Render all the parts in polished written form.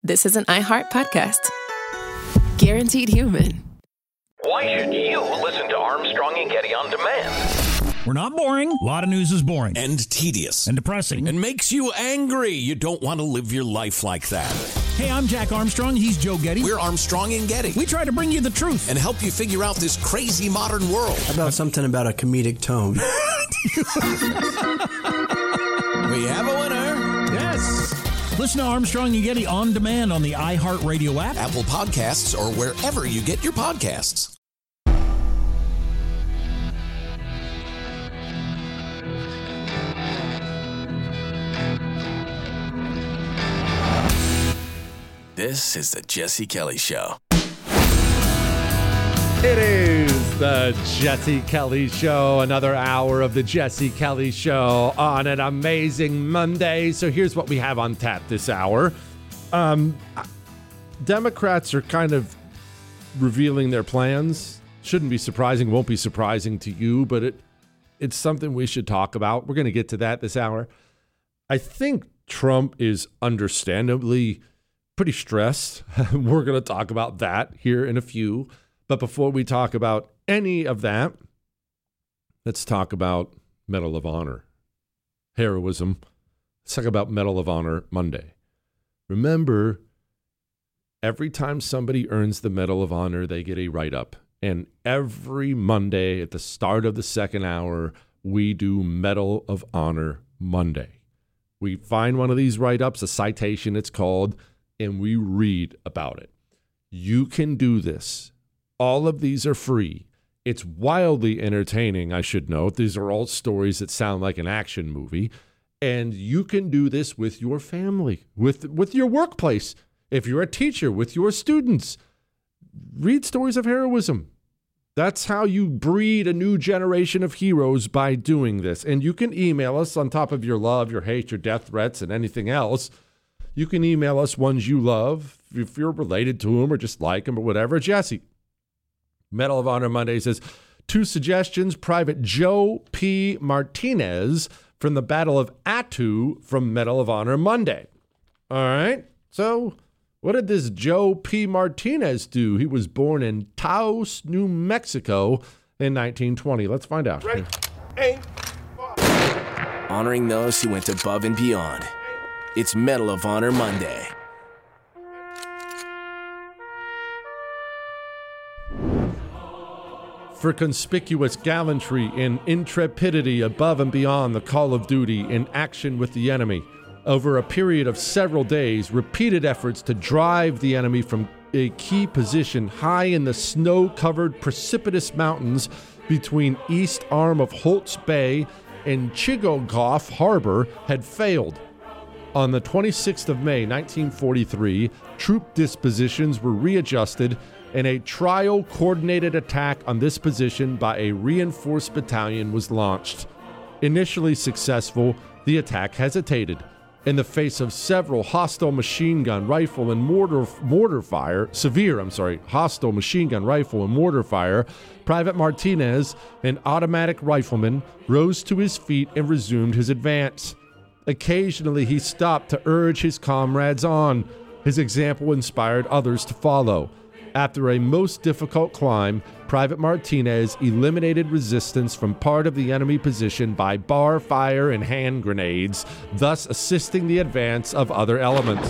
this is an iHeart podcast. Guaranteed human. Why should you listen to Armstrong and Getty on demand? We're not boring. A lot of news is boring. And tedious. And depressing. And makes you angry. You don't want to live your life like that. Hey, I'm Jack Armstrong. He's Joe Getty. We're Armstrong and Getty. We try to bring you the truth. And help you figure out this crazy modern world. How about something about a comedic tone? We have a winner. Yes. Listen to Armstrong and Getty on demand on the iHeartRadio app, Apple Podcasts, or wherever you get your podcasts. This is the Jesse Kelly Show. It is the Jesse Kelly Show, another hour of the Jesse Kelly Show on an amazing Monday. So here's what we have on tap this hour. Democrats are kind of revealing their plans. Shouldn't be surprising, won't be surprising to you, but it's something we should talk about. We're going to get to that this hour. I think Trump is understandably pretty stressed. We're going to talk about that here in a few. But before we talk about any of that, let's talk about Medal of Honor. Heroism. Let's talk about Medal of Honor Monday. Remember, every time somebody earns the Medal of Honor, they get a write-up. And every Monday at the start of the second hour, we do Medal of Honor Monday. We find one of these write-ups, a citation it's called, and we read about it. You can do this. All of these are free. It's wildly entertaining, I should note. These are all stories that sound like an action movie. And you can do this with your family, with your workplace. If you're a teacher, with your students. Read stories of heroism. That's how you breed a new generation of heroes, by doing this. And you can email us on top of your love, your hate, your death threats, and anything else. You can email us ones you love, if you're related to them or just like them or whatever. Jesse. Medal of Honor Monday says, 2 suggestions. Private Joe P. Martinez from the Battle of Attu from Medal of Honor Monday. All right. So what did this Joe P. Martinez do? He was born in Taos, New Mexico in 1920. Let's find out. Ready? Aim. Honoring those who went above and beyond. It's Medal of Honor Monday. For conspicuous gallantry and intrepidity above and beyond the call of duty in action with the enemy. Over a period of several days, repeated efforts to drive the enemy from a key position high in the snow-covered precipitous mountains between east arm of Holtz Bay and Chickasaw Harbor had failed. On the 26th of May, 1943, troop dispositions were readjusted, and a trial-coordinated attack on this position by a reinforced battalion was launched. Initially successful, the attack hesitated. In the face of several hostile machine gun rifle and mortar fire, hostile machine gun rifle and mortar fire, Private Martinez, an automatic rifleman, rose to his feet and resumed his advance. Occasionally, he stopped to urge his comrades on. His example inspired others to follow. After a most difficult climb, Private Martinez eliminated resistance from part of the enemy position by bar fire and hand grenades, thus assisting the advance of other elements.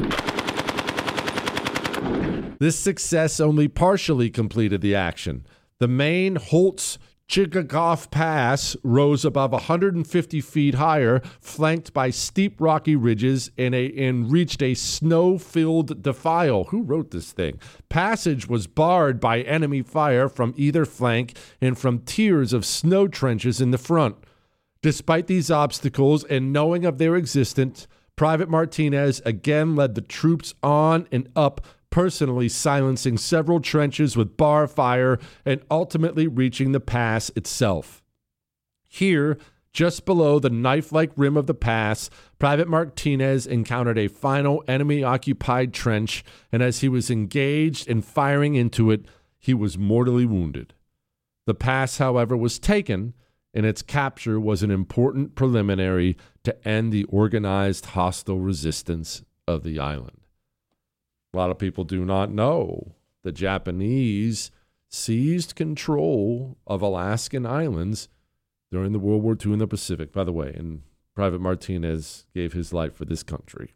This success only partially completed the action. The main Holtz-Chickasaw Pass rose above 150 feet higher, flanked by steep rocky ridges, and reached a snow-filled defile. Who wrote this thing? Passage was barred by enemy fire from either flank and from tiers of snow trenches in the front. Despite these obstacles and knowing of their existence, Private Martinez again led the troops on and up, personally silencing several trenches with bar fire and ultimately reaching the pass itself. Here, just below the knife-like rim of the pass, Private Martinez encountered a final enemy-occupied trench, and as he was engaged in firing into it, he was mortally wounded. The pass, however, was taken, and its capture was an important preliminary to end the organized hostile resistance of the island. A lot of people do not know the Japanese seized control of Alaskan islands during the World War II in the Pacific, by the way, and Private Martinez gave his life for this country.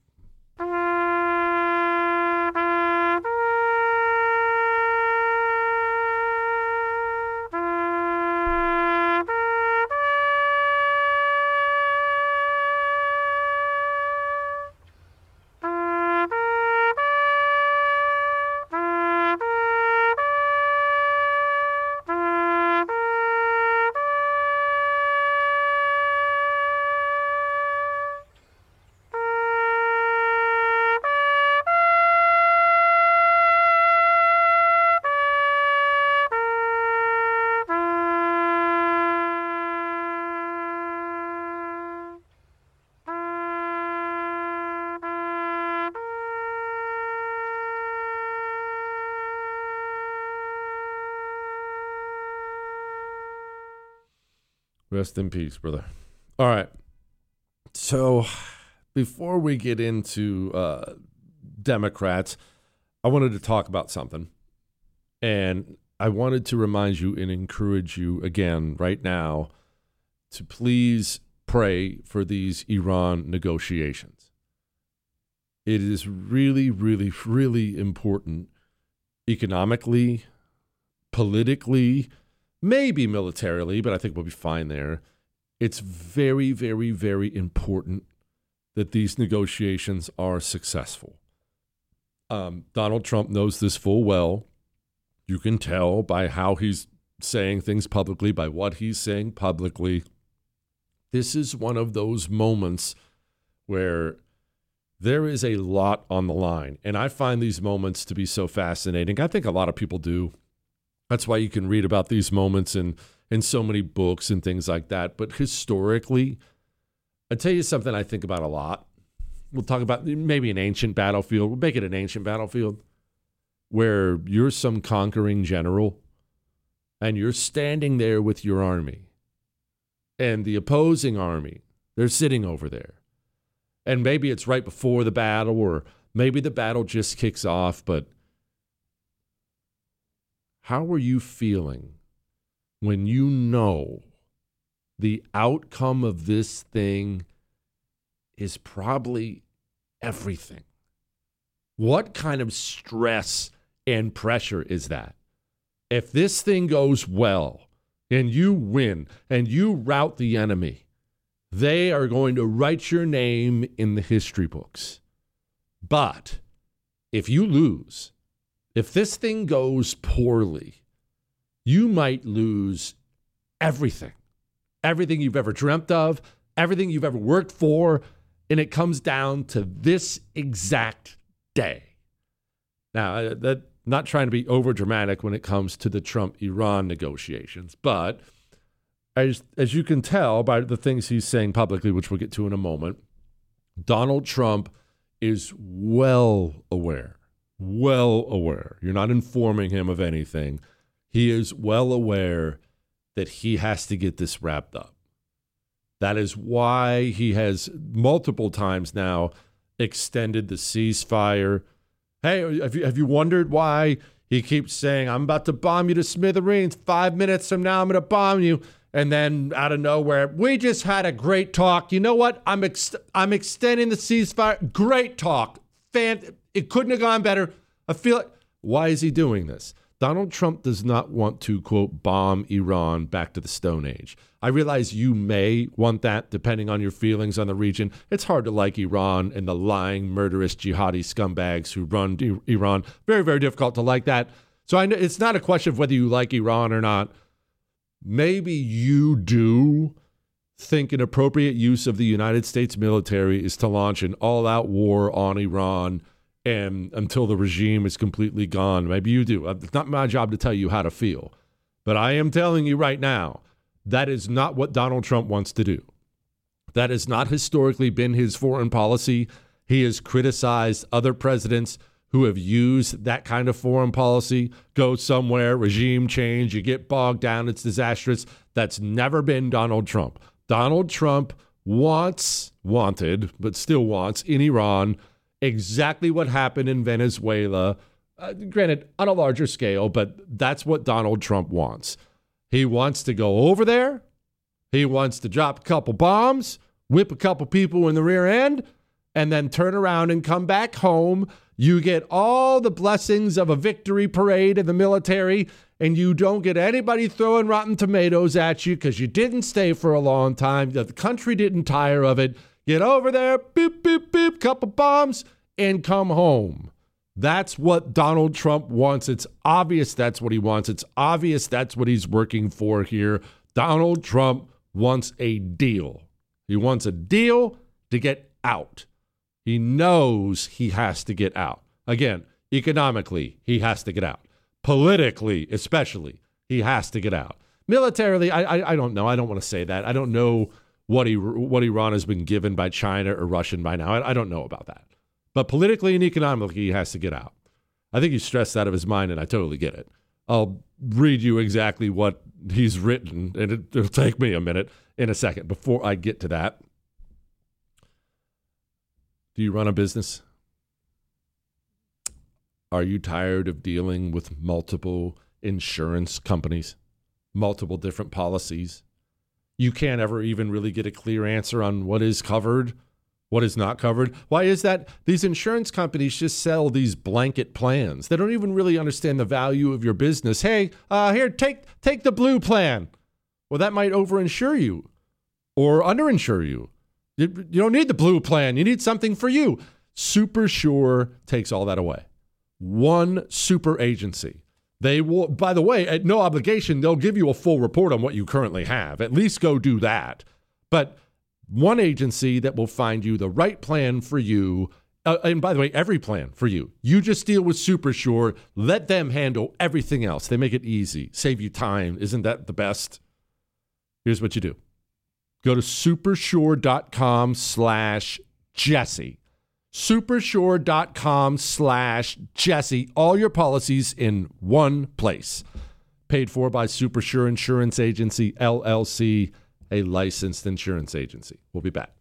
Rest in peace, brother. All right. So before we get into Democrats, I wanted to talk about something. And I wanted to remind you and encourage you again right now to please pray for these Iran negotiations. It is really, really, really important economically, politically, maybe militarily, but I think we'll be fine there. It's very, very, very important that these negotiations are successful. Donald Trump knows this full well. You can tell by how he's saying things publicly, by what he's saying publicly. This is one of those moments where there is a lot on the line. And I find these moments to be so fascinating. I think a lot of people do. That's why you can read about these moments in so many books and things like that. But historically, I'll tell you something I think about a lot. We'll talk about maybe an ancient battlefield. We'll make it an ancient battlefield where you're some conquering general and you're standing there with your army. And the opposing army, they're sitting over there. And maybe it's right before the battle, or maybe the battle just kicks off, but how are you feeling when you know the outcome of this thing is probably everything? What kind of stress and pressure is that? If this thing goes well and you win and you rout the enemy, they are going to write your name in the history books. But if you lose, if this thing goes poorly, you might lose everything. Everything you've ever dreamt of, everything you've ever worked for, and it comes down to this exact day. Now, not trying to be over dramatic when it comes to the Trump-Iran negotiations, but as you can tell by the things he's saying publicly, which we'll get to in a moment, Donald Trump is well aware. You're not informing him of anything. He is well aware that he has to get this wrapped up. That is why he has multiple times now extended the ceasefire. Hey, have you wondered why he keeps saying, I'm about to bomb you to smithereens. 5 minutes from now, I'm going to bomb you. And then out of nowhere, we just had a great talk. You know what? I'm extending the ceasefire. Great talk. It couldn't have gone better. I feel like, why is he doing this? Donald Trump does not want to, quote, bomb Iran back to the Stone Age. I realize you may want that depending on your feelings on the region. It's hard to like Iran and the lying, murderous, jihadi scumbags who run Iran. Very, very difficult to like that. So I know it's not a question of whether you like Iran or not. Maybe you do think an appropriate use of the United States military is to launch an all-out war on Iran and until the regime is completely gone. Maybe you do. It's not my job to tell you how to feel. But I am telling you right now, that is not what Donald Trump wants to do. That has not historically been his foreign policy. He has criticized other presidents who have used that kind of foreign policy. Go somewhere, regime change, you get bogged down, it's disastrous. That's never been Donald Trump. Donald Trump wanted, but still wants, in Iran, exactly what happened in Venezuela. Granted, on a larger scale, but that's what Donald Trump wants. He wants to go over there. He wants to drop a couple bombs, whip a couple people in the rear end, and then turn around and come back home. You get all the blessings of a victory parade in the military, and you don't get anybody throwing rotten tomatoes at you because you didn't stay for a long time. The country didn't tire of it. Get over there, beep, beep, beep, couple bombs, and come home. That's what Donald Trump wants. It's obvious that's what he wants. It's obvious that's what he's working for here. Donald Trump wants a deal. He wants a deal to get out. He knows he has to get out. Again, economically, he has to get out. Politically, especially, he has to get out. Militarily, I don't know. I don't want to say that. I don't know what Iran has been given by China or Russian by now. I don't know about that. But politically and economically, he has to get out. I think he's stressed out of his mind, and I totally get it. I'll read you exactly what he's written, and it'll take me a minute in a second before I get to that. Do you run a business? Are you tired of dealing with multiple insurance companies, multiple different policies? You can't ever even really get a clear answer on what is covered, what is not covered. Why is that? These insurance companies just sell these blanket plans. They don't even really understand the value of your business. Hey, here, take the blue plan. Well, that might overinsure you or underinsure you. You don't need the blue plan. You need something for you. SuperSure takes all that away. One super agency. They will, by the way, at no obligation, they'll give you a full report on what you currently have. At least go do that. But one agency that will find you the right plan for you. And by the way, every plan for you. You just deal with SuperSure. Let them handle everything else. They make it easy. Save you time. Isn't that the best? Here's what you do. Go to supersure.com/Jesse. Supersure.com/Jesse. All your policies in one place. Paid for by SuperSure Insurance Agency, LLC, a licensed insurance agency. We'll be back.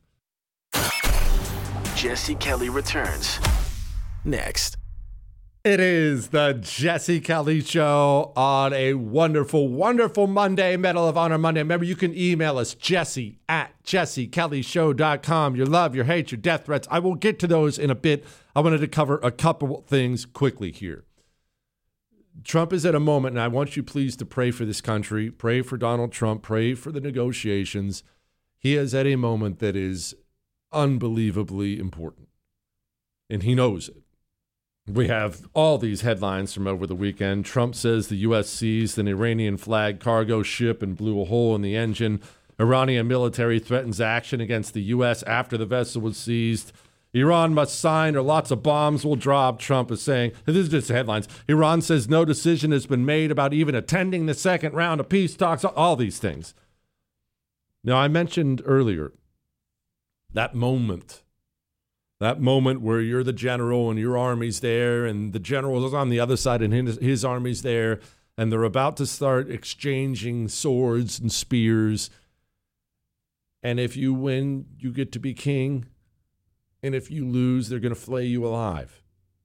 Jesse Kelly returns next. It is the Jesse Kelly Show on a wonderful, wonderful Monday, Medal of Honor Monday. Remember, you can email us, jesse@jessekellyshow.com. Your love, your hate, your death threats. I will get to those in a bit. I wanted to cover a couple things quickly here. Trump is at a moment, and I want you please to pray for this country, pray for Donald Trump, pray for the negotiations. He is at a moment that is unbelievably important, and he knows it. We have all these headlines from over the weekend. Trump says the U.S. seized an Iranian flag cargo ship and blew a hole in the engine. Iranian military threatens action against the U.S. after the vessel was seized. Iran must sign or lots of bombs will drop, Trump is saying. This is just headlines. Iran says no decision has been made about even attending the second round of peace talks, all these things. Now, I mentioned earlier that moment where you're the general and your army's there and the general is on the other side and his army's there and they're about to start exchanging swords and spears. And if you win, you get to be king. And if you lose, they're going to flay you alive.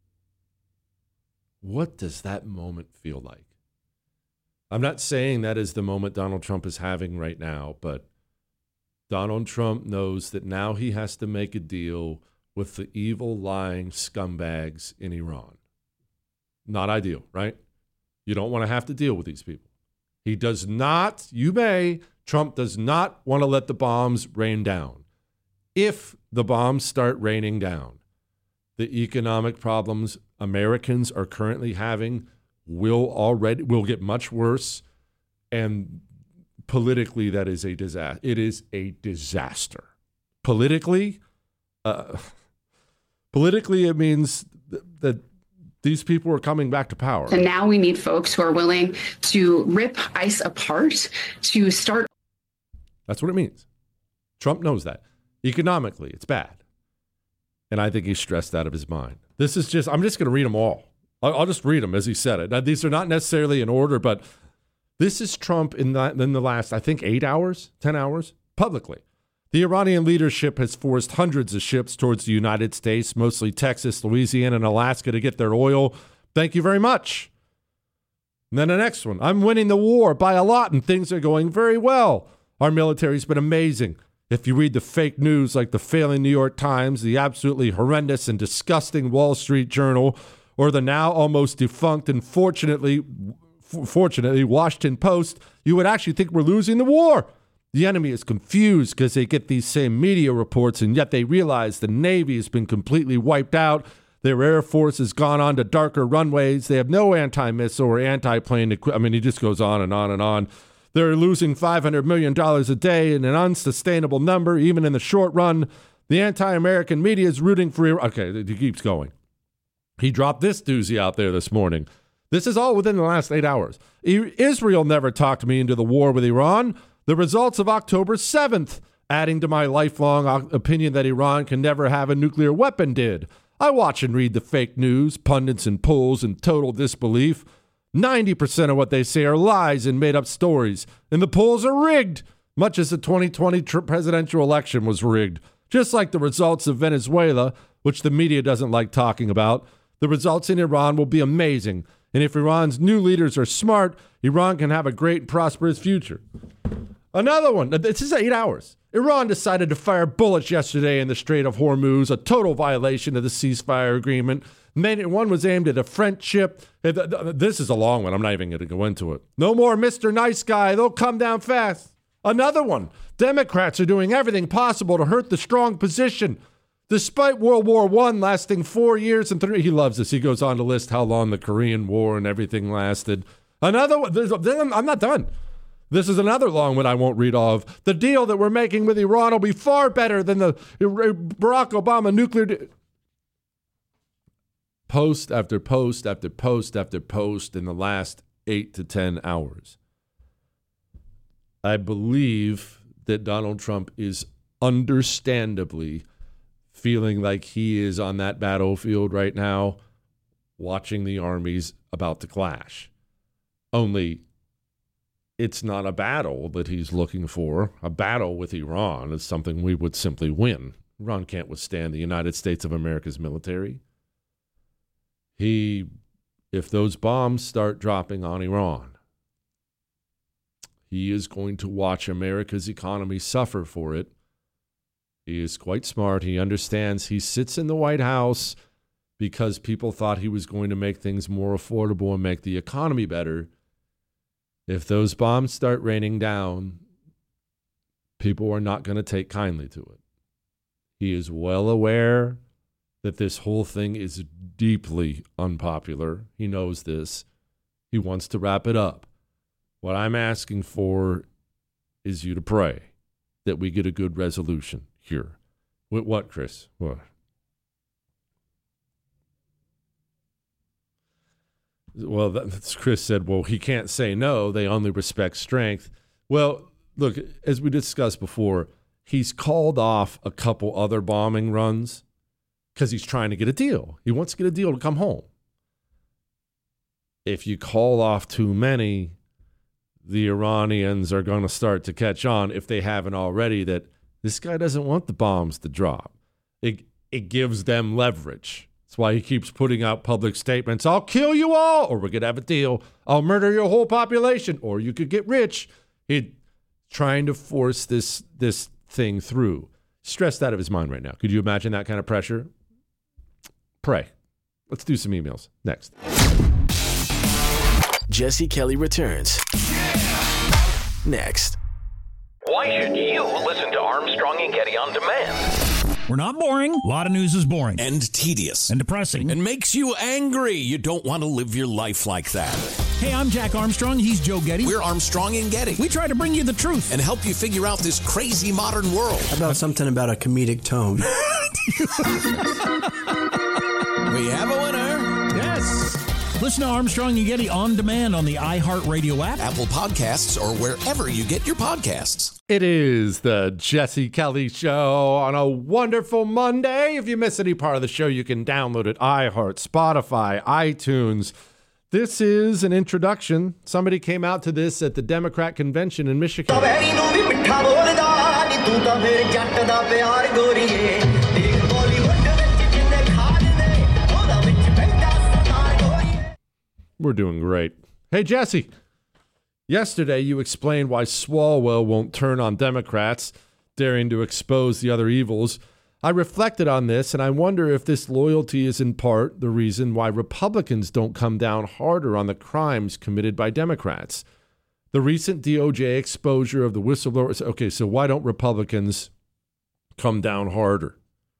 What does that moment feel like? I'm not saying that is the moment Donald Trump is having right now, but Donald Trump knows that now he has to make a deal with the evil, lying scumbags in Iran. Not ideal, right? You don't want to have to deal with these people. He does not, Trump does not want to let the bombs rain down. If the bombs start raining down, the economic problems Americans are currently having will get much worse, and politically, that is a disaster. It is a disaster. Politically, it means that these people are coming back to power. And now we need folks who are willing to rip ICE apart to start. That's what it means. Trump knows that. Economically, it's bad. And I think he's stressed out of his mind. I'm just going to read them all. I'll just read them as he said it. Now, these are not necessarily in order, but this is Trump in the last, I think, 10 hours, publicly. The Iranian leadership has forced hundreds of ships towards the United States, mostly Texas, Louisiana, and Alaska, to get their oil. Thank you very much. And then the next one. I'm winning the war by a lot, and things are going very well. Our military's been amazing. If you read the fake news like the failing New York Times, the absolutely horrendous and disgusting Wall Street Journal, or the now almost defunct and fortunately Washington Post, you would actually think we're losing the war. The enemy is confused because they get these same media reports, and yet they realize the Navy has been completely wiped out. Their Air Force has gone on to darker runways. They have no anti-missile or anti-plane equipment. I mean, he just goes on and on and on. They're losing $500 million a day in an unsustainable number, even in the short run. The anti-American media is rooting for Iran. Okay, he keeps going. He dropped this doozy out there this morning. This is all within the last 8 hours. Israel never talked me into the war with Iran. The results of October 7th, adding to my lifelong opinion that Iran can never have a nuclear weapon, did. I watch and read the fake news, pundits and polls in total disbelief. 90% of what they say are lies and made-up stories, and the polls are rigged, much as the 2020 presidential election was rigged. Just like the results of Venezuela, which the media doesn't like talking about, the results in Iran will be amazing. And if Iran's new leaders are smart, Iran can have a great and prosperous future. Another one. This is 8 hours. Iran decided to fire bullets yesterday in the Strait of Hormuz, a total violation of the ceasefire agreement. One was aimed at a French ship. This is a long one. I'm not even going to go into it. No more Mr. Nice Guy. They'll come down fast. Another one. Democrats are doing everything possible to hurt the strong position. Despite World War I lasting 4 years and 3, he loves this. He goes on to list how long the Korean War and everything lasted. Another one. I'm not done. This is another long one I won't read all of. The deal that we're making with Iran will be far better than the Barack Obama nuclear deal. Post after post after post after post in the last 8 to 10 hours. I believe that Donald Trump is understandably feeling like he is on that battlefield right now, watching the armies about to clash. Only it's not a battle that he's looking for. A battle with Iran is something we would simply win. Iran can't withstand the United States of America's military. If those bombs start dropping on Iran, he is going to watch America's economy suffer for it. He is quite smart. He understands. He sits in the White House because people thought he was going to make things more affordable and make the economy better. If those bombs start raining down, people are not going to take kindly to it. He is well aware that this whole thing is deeply unpopular. He knows this. He wants to wrap it up. What I'm asking for is you to pray that we get a good resolution here. With what, Chris? What? Well, Chris said, well, he can't say no. They only respect strength. Well, look, as we discussed before, he's called off a couple other bombing runs because he's trying to get a deal. He wants to get a deal to come home. If you call off too many, the Iranians are going to start to catch on, if they haven't already, that this guy doesn't want the bombs to drop. It gives them leverage. That's why he keeps putting out public statements. I'll kill you all, or we're going to have a deal. I'll murder your whole population, or you could get rich. He's trying to force this thing through. Stressed out of his mind right now. Could you imagine that kind of pressure? Pray. Let's do some emails. Next. Jesse Kelly returns. Next. Why should you listen to Armstrong and Getty on demand? We're not boring. A lot of news is boring. And tedious. And depressing. And makes you angry. You don't want to live your life like that. Hey, I'm Jack Armstrong. He's Joe Getty. We're Armstrong and Getty. We try to bring you the truth. And help you figure out this crazy modern world. How about something about a comedic tone? We have a winner. Yes. Listen to Armstrong and Getty on demand on the iHeartRadio app, Apple Podcasts, or wherever you get your podcasts. It is the Jesse Kelly Show on a wonderful Monday. If you miss any part of the show, you can download it. iHeart, Spotify, iTunes. This is an introduction. Somebody came out to this at the Democrat convention in Michigan. We're doing great. Hey, Jesse. Yesterday, you explained why Swalwell won't turn on Democrats, daring to expose the other evils. I reflected on this, and I wonder if this loyalty is in part the reason why Republicans don't come down harder on the crimes committed by Democrats. The recent DOJ exposure of the whistleblowers. Okay, so why don't Republicans come down harder?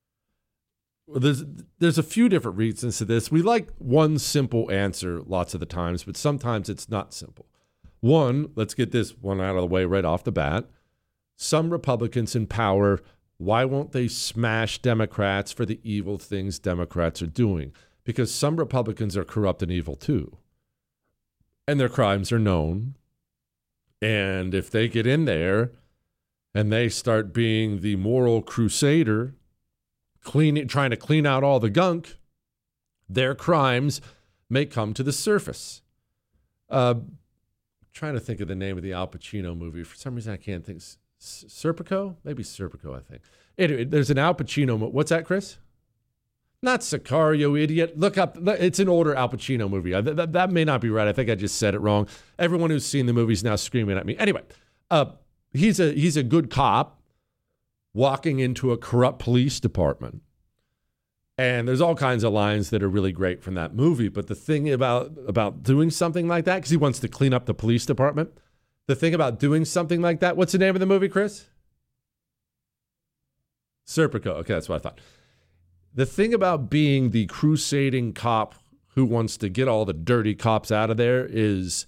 There's a few different reasons to this. We like one simple answer lots of the times, but sometimes it's not simple. One, let's get this one out of the way right off the bat. Some Republicans in power, why won't they smash Democrats for the evil things Democrats are doing? Because some Republicans are corrupt and evil too. And their crimes are known. And if they get in there and they start being the moral crusader, trying to clean out all the gunk, their crimes may come to the surface. Trying to think of the name of the Al Pacino movie. For some reason, I can't think. Serpico? Maybe Serpico, I think. Anyway, there's an Al Pacino movie. What's that, Chris? Not Sicario, idiot. Look up. It's an older Al Pacino movie. That may not be right. I think I just said it wrong. Everyone who's seen the movie is now screaming at me. Anyway, he's a good cop walking into a corrupt police department. And there's all kinds of lines that are really great from that movie. But the thing about doing something like that, because he wants to clean up the police department, the thing about doing something like that, what's the name of the movie, Chris? Serpico. Okay, that's what I thought. The thing about being the crusading cop who wants to get all the dirty cops out of there is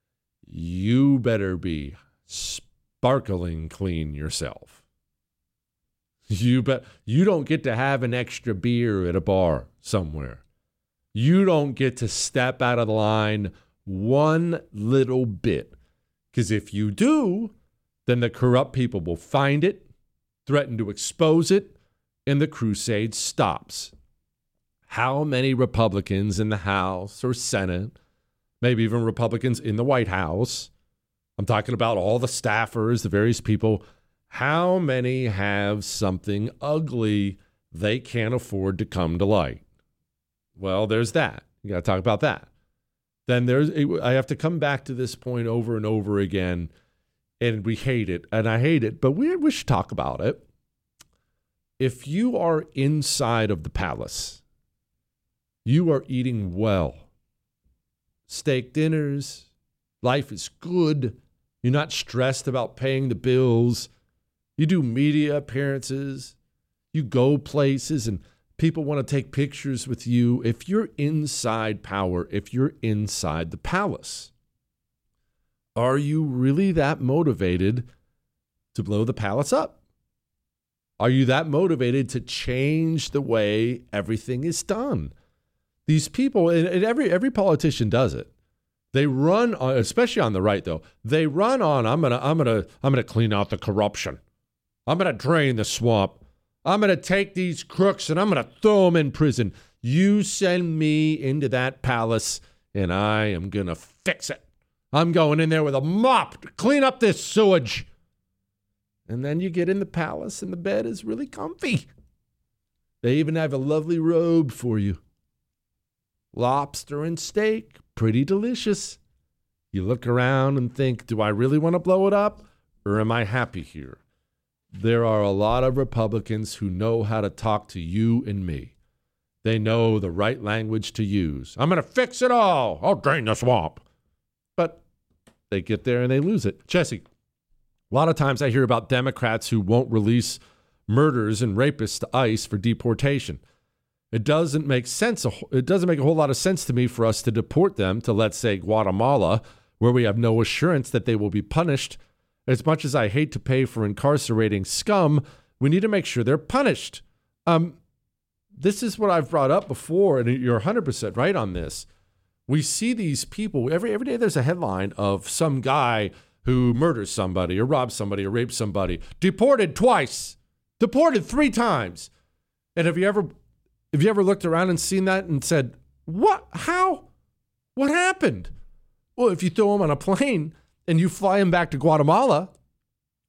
you better be sparkling clean yourself. You don't get to have an extra beer at a bar somewhere. You don't get to step out of the line one little bit. Because if you do, then the corrupt people will find it, threaten to expose it, and the crusade stops. How many Republicans in the House or Senate, maybe even Republicans in the White House, I'm talking about all the staffers, the various people, how many have something ugly they can't afford to come to light? Well, there's that. You got to talk about that. Then I have to come back to this point over and over again, and we hate it, and I hate it, but we should talk about it. If you are inside of the palace, you are eating well. Steak dinners, life is good. You're not stressed about paying the bills. You do media appearances. You go places and people want to take pictures with you. If you're inside power, if you're inside the palace, are you really that motivated to blow the palace up? Are you that motivated to change the way everything is done? These people, and every politician does it. They run on, especially on the right though. They run on, I'm gonna clean out the corruption. I'm gonna drain the swamp. I'm gonna take these crooks and I'm gonna throw them in prison. You send me into that palace and I am gonna fix it. I'm going in there with a mop to clean up this sewage. And then you get in the palace and the bed is really comfy. They even have a lovely robe for you. Lobster and steak, pretty delicious. You look around and think, do I really want to blow it up or am I happy here? There are a lot of Republicans who know how to talk to you and me. They know the right language to use. I'm going to fix it all. I'll drain the swamp. But they get there and they lose it. Jesse, a lot of times I hear about Democrats who won't release murderers and rapists to ICE for deportation. It doesn't make sense. It doesn't make a whole lot of sense to me for us to deport them to, let's say, Guatemala, where we have no assurance that they will be punished. As much as I hate to pay for incarcerating scum, we need to make sure they're punished. This is what I've brought up before, and you're 100% right on this. We see these people, every day there's a headline of some guy who murders somebody or robs somebody or rapes somebody. Deported twice. Deported 3 times. And have you ever looked around and seen that and said, what? How? What happened? Well, if you throw him on a plane and you fly him back to Guatemala,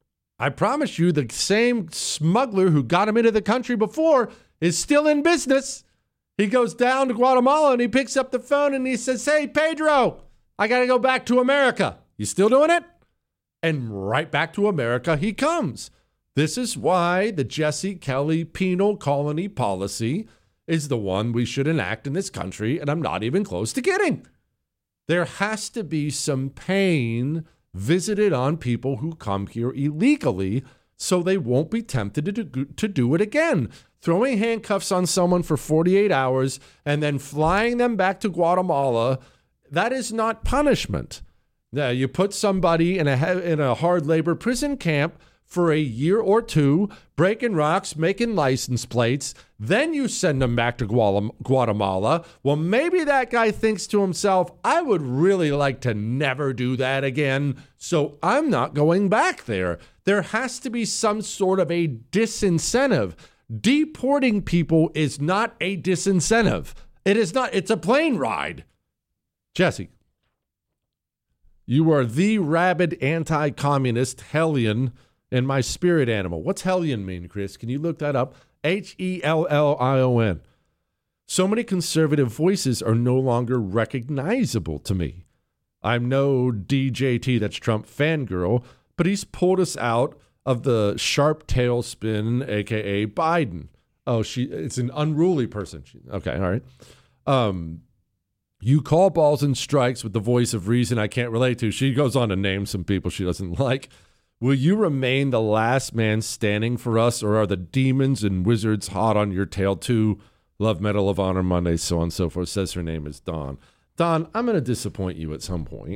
I promise you, the same smuggler who got him into the country before is still in business. He goes down to Guatemala and he picks up the phone and he says, "Hey, Pedro, I got to go back to America. You still doing it?" And right back to America he comes. This is why the Jesse Kelly penal colony policy is the one we should enact in this country, and I'm not even close to kidding. There has to be some pain visited on people who come here illegally so they won't be tempted to do it again. Throwing handcuffs on someone for 48 hours and then flying them back to Guatemala, that is not punishment. Now, you put somebody in a hard labor prison camp for a year or two, breaking rocks, making license plates, then you send them back to Guatemala. Well, maybe that guy thinks to himself, I would really like to never do that again, so I'm not going back there. There has to be some sort of a disincentive. Deporting people is not a disincentive. It is not. It's a plane ride. Jesse, you are the rabid anti-communist hellion and my spirit animal. What's hellion mean, Chris? Can you look that up? Hellion. So many conservative voices are no longer recognizable to me. I'm no DJT, that's Trump fangirl, but he's pulled us out of the sharp tailspin, a.k.a. Biden. Oh, it's an unruly person. Okay, all right. You call balls and strikes with the voice of reason I can't relate to. She goes on to name some people she doesn't like. Will you remain the last man standing for us, or are the demons and wizards hot on your tail too? Love Medal of Honor Monday, so on and so forth. Says her name is Dawn. Dawn, I'm going to disappoint you at some point.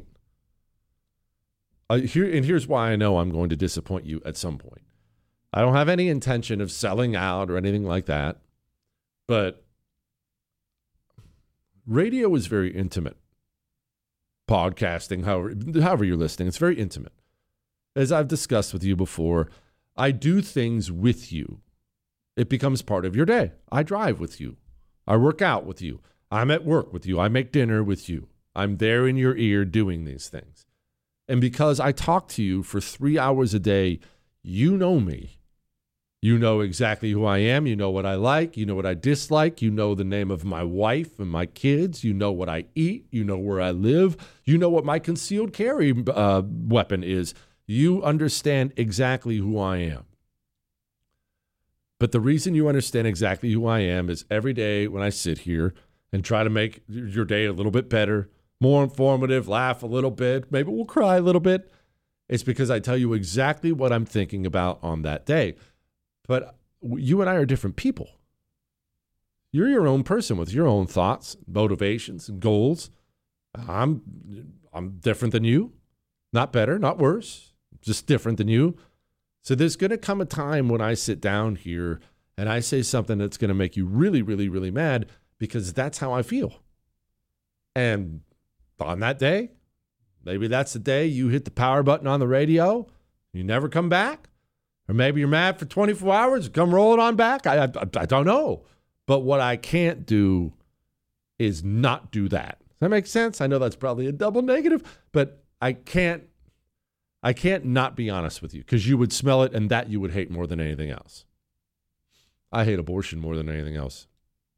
Here's why I know I'm going to disappoint you at some point. I don't have any intention of selling out or anything like that, but radio is very intimate. Podcasting, however you're listening, it's very intimate. As I've discussed with you before, I do things with you. It becomes part of your day. I drive with you. I work out with you. I'm at work with you. I make dinner with you. I'm there in your ear doing these things. And because I talk to you for 3 hours a day, you know me. You know exactly who I am. You know what I like. You know what I dislike. You know the name of my wife and my kids. You know what I eat. You know where I live. You know what my concealed carry weapon is. You understand exactly who I am. But the reason you understand exactly who I am is every day when I sit here and try to make your day a little bit better, more informative, laugh a little bit, maybe we'll cry a little bit, it's because I tell you exactly what I'm thinking about on that day. But you and I are different people. You're your own person with your own thoughts, motivations, and goals. I'm different than you. Not better, not worse, just different than you. So there's going to come a time when I sit down here and I say something that's going to make you really, really, really mad because that's how I feel. And on that day, maybe that's the day you hit the power button on the radio, you never come back. Or maybe you're mad for 24 hours, come rolling on back. I don't know. But what I can't do is not do that. Does that make sense? I know that's probably a double negative, but I can't not be honest with you because you would smell it and that you would hate more than anything else. I hate abortion more than anything else.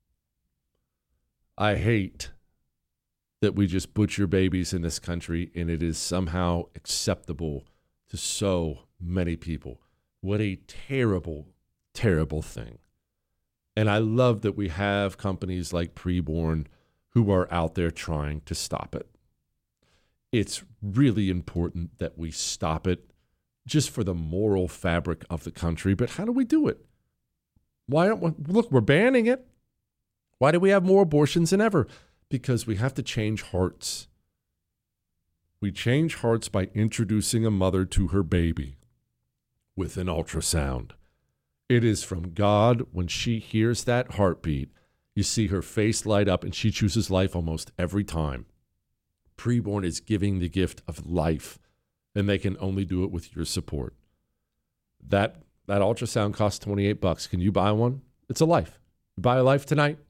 I hate that we just butcher babies in this country and it is somehow acceptable to so many people. What a terrible, terrible thing. And I love that we have companies like Preborn who are out there trying to stop it. It's really important that we stop it just for the moral fabric of the country. But how do we do it? Why don't we, look, we're banning it. Why do we have more abortions than ever? Because we have to change hearts. We change hearts by introducing a mother to her baby with an ultrasound. It is from God. When she hears that heartbeat, you see her face light up and she chooses life almost every time. Preborn is giving the gift of life, and they can only do it with your support. That ultrasound costs $28. Can you buy one? It's a life. You buy a life tonight.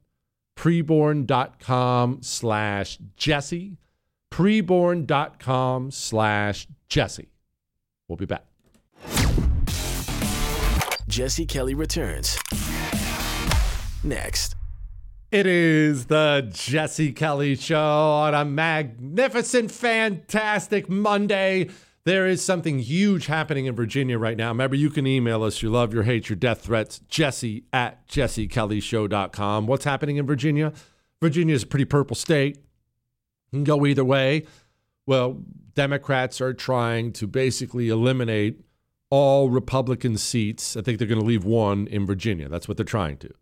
Preborn.com/Jesse. Preborn.com/Jesse. We'll be back. Jesse Kelly returns next. It is the Jesse Kelly Show on a magnificent, fantastic Monday. There is something huge happening in Virginia right now. Remember, you can email us your love, your hate, your death threats, jesse@jessekellyshow.com. What's happening in Virginia? Virginia is a pretty purple state. It can go either way. Well, Democrats are trying to basically eliminate all Republican seats. I think they're going to leave one in Virginia. That's what they're trying to.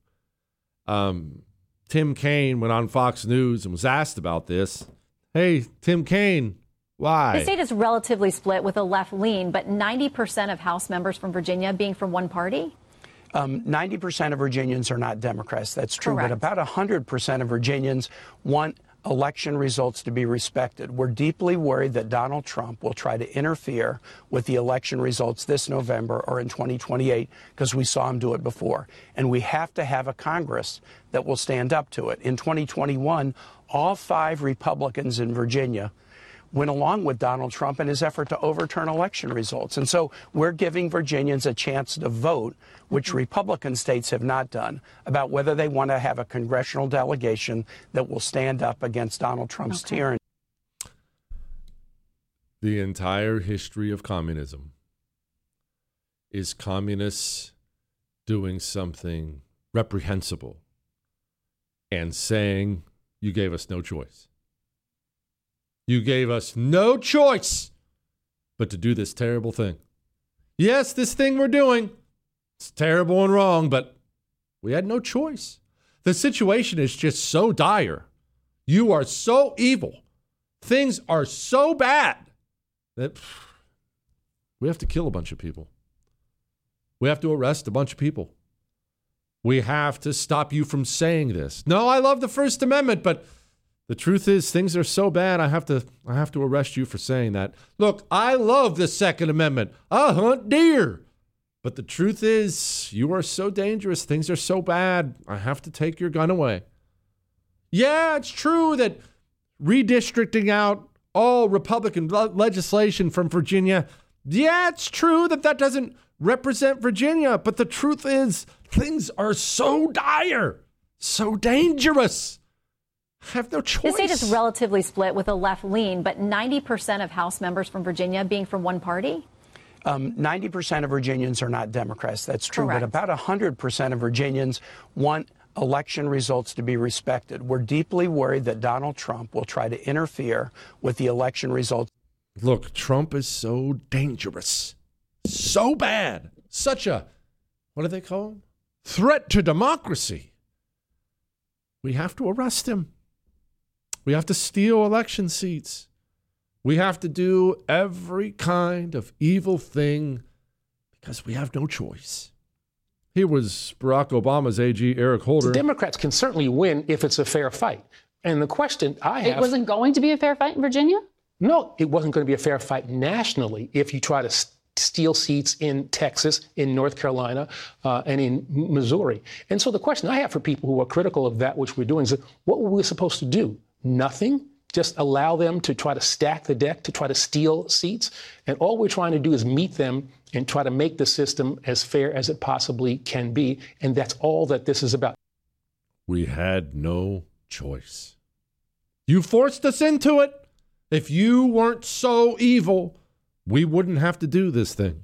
Tim Kaine went on Fox News and was asked about this. Hey, Tim Kaine, why? The state is relatively split with a left lean, but 90% of House members from Virginia being from one party? 90% of Virginians are not Democrats. That's true. Correct. But about 100% of Virginians want election results to be respected. We're deeply worried that Donald Trump will try to interfere with the election results this November or in 2028 because we saw him do it before. And we have to have a Congress that will stand up to it. In 2021, all 5 Republicans in Virginia went along with Donald Trump in his effort to overturn election results. And so we're giving Virginians a chance to vote, which Republican states have not done, about whether they want to have a congressional delegation that will stand up against Donald Trump's tyranny. The entire history of communism is communists doing something reprehensible and saying, you gave us no choice. You gave us no choice but to do this terrible thing. Yes, this thing we're doing, it's terrible and wrong, but we had no choice. The situation is just so dire. You are so evil. Things are so bad that we have to kill a bunch of people. We have to arrest a bunch of people. We have to stop you from saying this. No, I love the First Amendment, but the truth is, things are so bad, I have to arrest you for saying that. Look, I love the Second Amendment. I hunt deer. But the truth is, you are so dangerous. Things are so bad, I have to take your gun away. Yeah, it's true that redistricting out all Republican legislation from Virginia, yeah, it's true that that doesn't represent Virginia. But the truth is, things are so dire, so dangerous. Have no choice. The state is relatively split with a left lean, but 90% of House members from Virginia being from one party? 90% of Virginians are not Democrats. That's true. Correct. But about 100% of Virginians want election results to be respected. We're deeply worried that Donald Trump will try to interfere with the election results. Look, Trump is so dangerous, so bad, such a, what do they call him? Threat to democracy. We have to arrest him. We have to steal election seats. We have to do every kind of evil thing because we have no choice. Here was Barack Obama's AG, Eric Holder. The Democrats can certainly win if it's a fair fight. And the question I have... It wasn't going to be a fair fight in Virginia? No, it wasn't going to be a fair fight nationally if you try to steal seats in Texas, in North Carolina, and in Missouri. And so the question I have for people who are critical of that, which we're doing, is what were we supposed to do? Nothing? Just allow them to try to stack the deck, to try to steal seats? And all we're trying to do is meet them and try to make the system as fair as it possibly can be. And that's all that this is about. We had no choice. You forced us into it. If you weren't so evil, we wouldn't have to do this thing.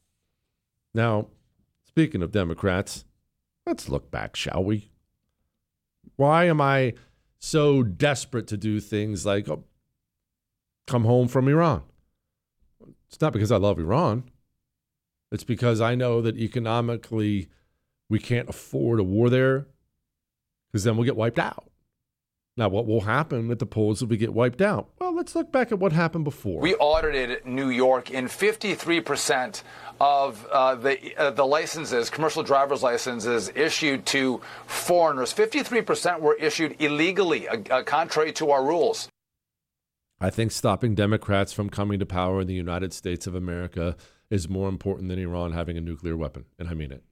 Now, speaking of Democrats, let's look back, shall we? Why am I so desperate to do things like come home from Iran? It's not because I love Iran. It's because I know that economically we can't afford a war there because then we'll get wiped out. Now, what will happen at the polls if we get wiped out? Well, let's look back at what happened before. We audited New York, in 53% of the licenses, commercial driver's licenses issued to foreigners, 53% were issued illegally, contrary to our rules. I think stopping Democrats from coming to power in the United States of America is more important than Iran having a nuclear weapon, and I mean it.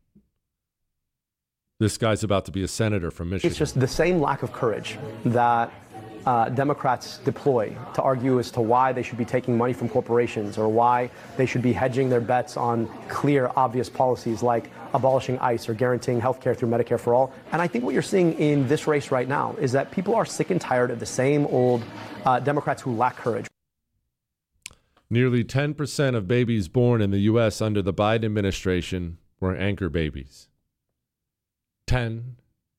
This guy's about to be a senator from Michigan. It's just the same lack of courage that Democrats deploy to argue as to why they should be taking money from corporations or why they should be hedging their bets on clear, obvious policies like abolishing ICE or guaranteeing health care through Medicare for all. And I think what you're seeing in this race right now is that people are sick and tired of the same old Democrats who lack courage. Nearly 10% of babies born in the U.S. under the Biden administration were anchor babies. 10%.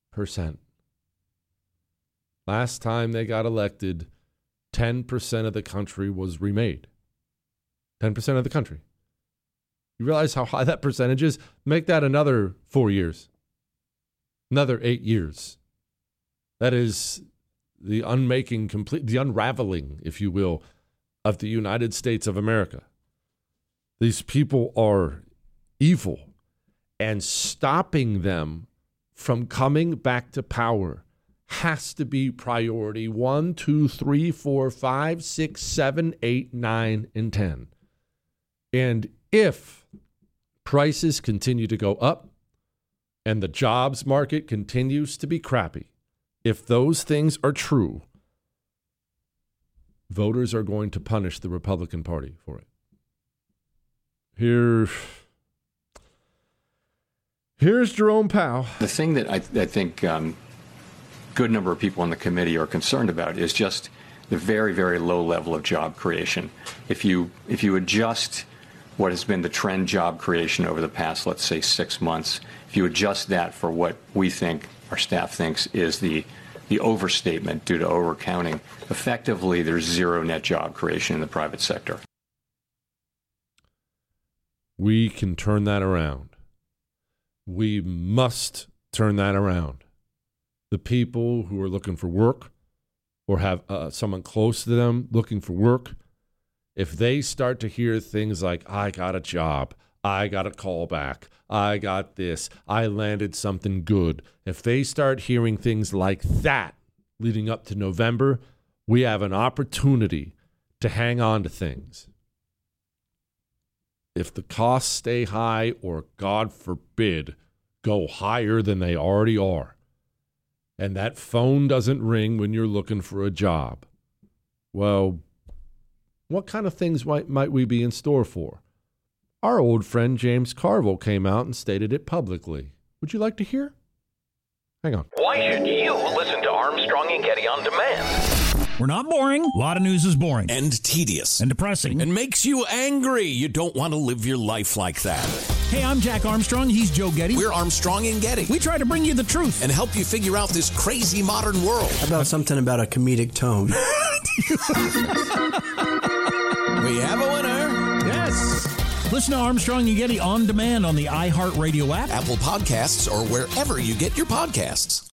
Last time they got elected, 10% of the country was remade. 10% of the country. You realize how high that percentage is? Make that another 4 years. Another 8 years. That is the unraveling, if you will, of the United States of America. These people are evil, and stopping them from coming back to power has to be priority 1, 2, 3, 4, 5, 6, 7, 8, 9, and 10. And if prices continue to go up and the jobs market continues to be crappy, if those things are true, voters are going to punish the Republican Party for it. Here's Jerome Powell. The thing that I think good number of people on the committee are concerned about is just the very, very low level of job creation. If you adjust what has been the trend job creation over the past, let's say, 6 months, if you adjust that for what we think, our staff thinks, is the overstatement due to overcounting, effectively there's zero net job creation in the private sector. We can turn that around. We must turn that around. The people who are looking for work or have someone close to them looking for work, if they start to hear things like, I got a job, I got a call back, I got this, I landed something good, if they start hearing things like that leading up to November, we have an opportunity to hang on to things. If the costs stay high or, God forbid, go higher than they already are, and that phone doesn't ring when you're looking for a job, well, what kind of things might we be in store for? Our old friend James Carville came out and stated it publicly. Would you like to hear? Hang on. Why should you listen to Armstrong and Getty on demand? We're not boring. A lot of news is boring. And tedious. And depressing. And makes you angry. You don't want to live your life like that. Hey, I'm Jack Armstrong. He's Joe Getty. We're Armstrong and Getty. We try to bring you the truth. And help you figure out this crazy modern world. How about something about a comedic tone? We have a winner. Yes. Listen to Armstrong and Getty on demand on the iHeartRadio app, Apple Podcasts, or wherever you get your podcasts.